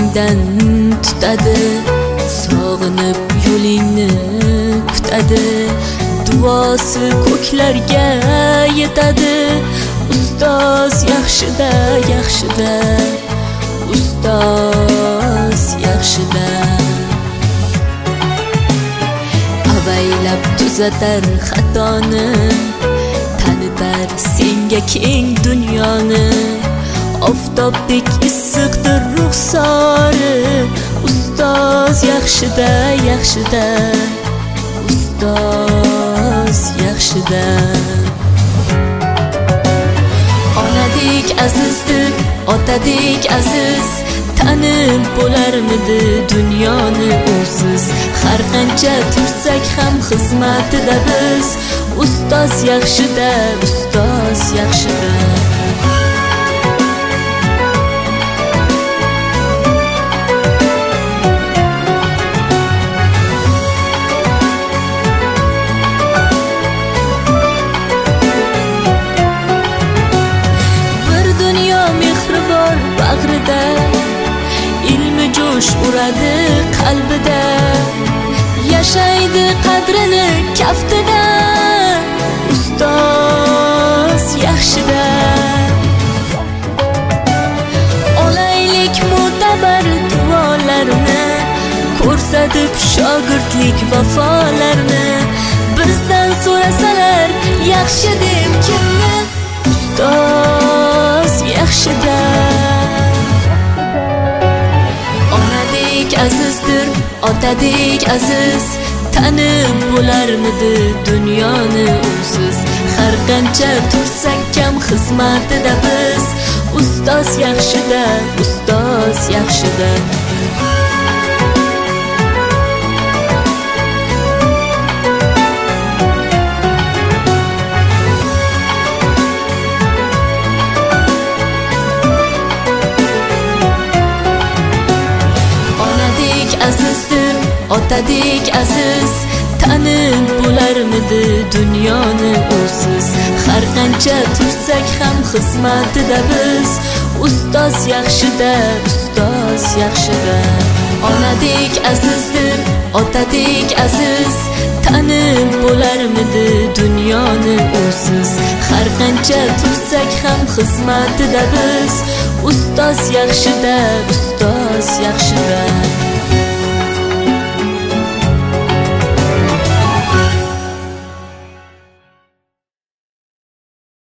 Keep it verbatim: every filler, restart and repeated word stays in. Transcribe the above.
qo'lingdan tutadi, sog'inib yo'lingni kutadi, duosi ko'klarga yetadi. Ustoz yaxshida, yaxshida, ustoz yaxshida. Avaylab tuzatar xatoni, tanitar senga keng dunyoni. Oftobdek issiqdir ruxsori, ustoz yaxshida, yaxshida, ustoz yaxshida. Onadek azizdir, otadek aziz, tanib bo'larmidi dunyoni usiz. Har qancha tursak ham xizmatida biz, ustoz yaxshida, ustoz yaxshida. Bag'rida ilmi jo'sh uradi qalbida, yashaydi qadrini kaftida, ustoz yaxshida. Olaylik mo'tabar duolarni, ko'rsatib shogirdlik vafolarni. Bizdan so'rasalar yaxshi deb kimni, ustoz yaxshida. Azizdir, otadek aziz, tanib bo'larmidi dunyoni usiz. Har qancha tursak kam xizmatida biz, ustoz yaxshida, ustoz yaxshida. Azizdir, otadek aziz, tanib bo'larmidi dunyoni usiz. Har qancha tursak ham xizmatida biz, ustoz yaxshida, ustoz yaxshida. Onadek azizdir, otadek aziz, tanib bo'larmidi dunyoni usiz. Har qancha tursak ham xizmatida biz, ustoz yaxshida, ustoz yaxshida.